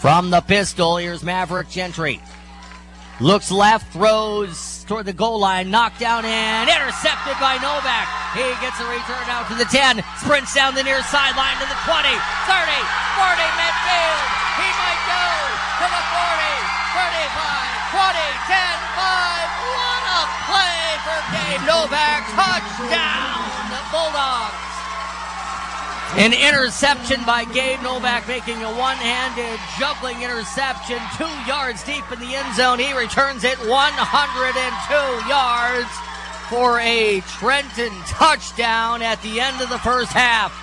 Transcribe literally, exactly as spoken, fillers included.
From the pistol, here's Maverick Gentry. Looks left, throws toward the goal line, knocked down and intercepted by Novak. He gets a return out to the ten, sprints down the near sideline to the twenty, thirty, forty, midfield. He might go to the forty, thirty-five, twenty, ten, five. What a play for Gabe Novak. Touchdown, the Bulldogs. An interception by Gabe Novak, making a one-handed juggling interception two yards deep in the end zone. He returns it one hundred two yards for a Trenton touchdown at the end of the first half.